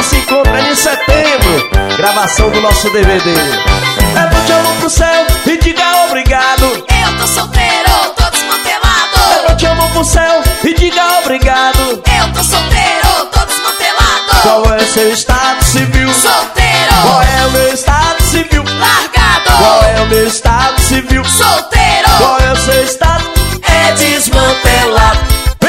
nosso encontro é em setembro, gravação do nosso DVD. Levante a mão pro céu e diga obrigado. Eu tô solteiro, tô desmantelado. Levante a mão pro céu e diga obrigado. Eu tô solteiro, tô desmantelado. Qual é o seu estado civil? Solteiro. Qual é o meu estado civil? Largado. Qual é o meu estado civil? Solteiro. Qual é o seu estado? É desmantelado.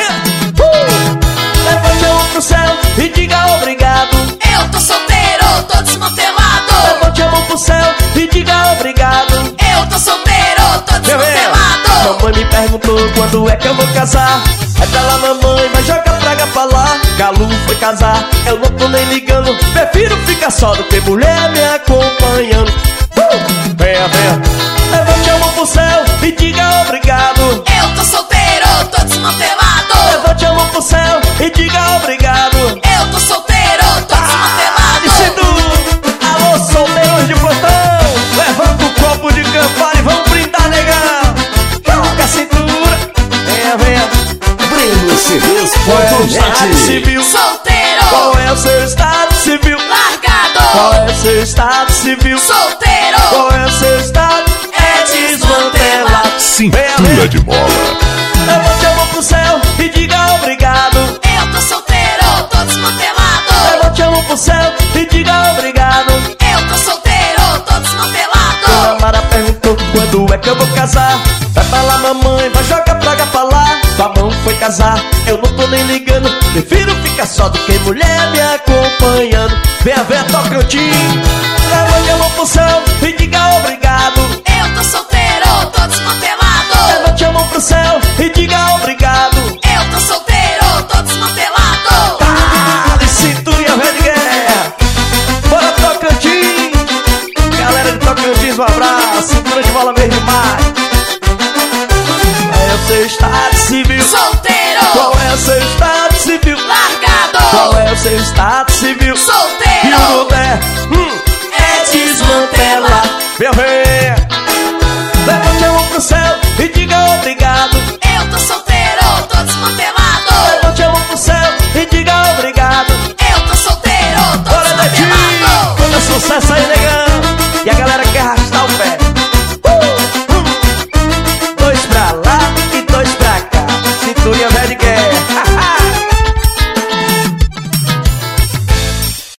Levante a mão pro céu e diga obrigado. Eu tô solteiro, tô desmantelado. Levante a mão pro céu e diga obrigado. Eu tô solteiro, tô desmantelado. Mamãe me perguntou quando é que eu vou casar. É pra lá, mamãe, mas joga praga pra lá. Galo foi casar, eu não tô nem ligando. Prefiro ficar só do que mulher me acompanhando. Venha, venha. Levante a mão pro céu e diga obrigado. Eu tô solteiro, tô desmantelado. Levante a mão pro céu e diga obrigado. Eu tô solteiro, tô desmantelado. Disse tudo. Alô, solteiros de plantão, levanta o copo de Campari e vamos brindar, negão. Joga a cintura. Venha, venha. Breno CDs Qual é o ponto estado net. civil? Solteiro. Qual é o seu estado civil? Largado. Qual é o seu estado civil? Solteiro. Qual é o seu estado? É desmantelado. Cintura de mola. Levante a mão pro céu e diga obrigado. Eu tô solteiro, tô desmantelado. Levante a mão pro céu e diga obrigado. Eu tô solteiro, tô Dona desmantelado. Mara perguntou quando é que eu vou casar. Vai pra lá, mamãe, vai jogar praga pra lá. Tua mão foi casar, eu não tô nem ligando. Prefiro ficar só do que mulher me acompanhando. Venha ver, toca o tim. Levante a mão pro céu e diga obrigado. Eu tô solteiro, tô desmantelado. Levante a mão pro céu e diga obrigado. Eu tô solteiro, tô desmantelado. Dale cintura e a velha de guerra. Bora, Tocantins. Galera de Tocantins, um abraço. Cintura de bola verde demais. Qual é o seu estado civil? Solteiro. Qual é o seu estado civil? Largado. Qual é o seu estado civil? Solteiro. E o é É desmantelado. Meu rei.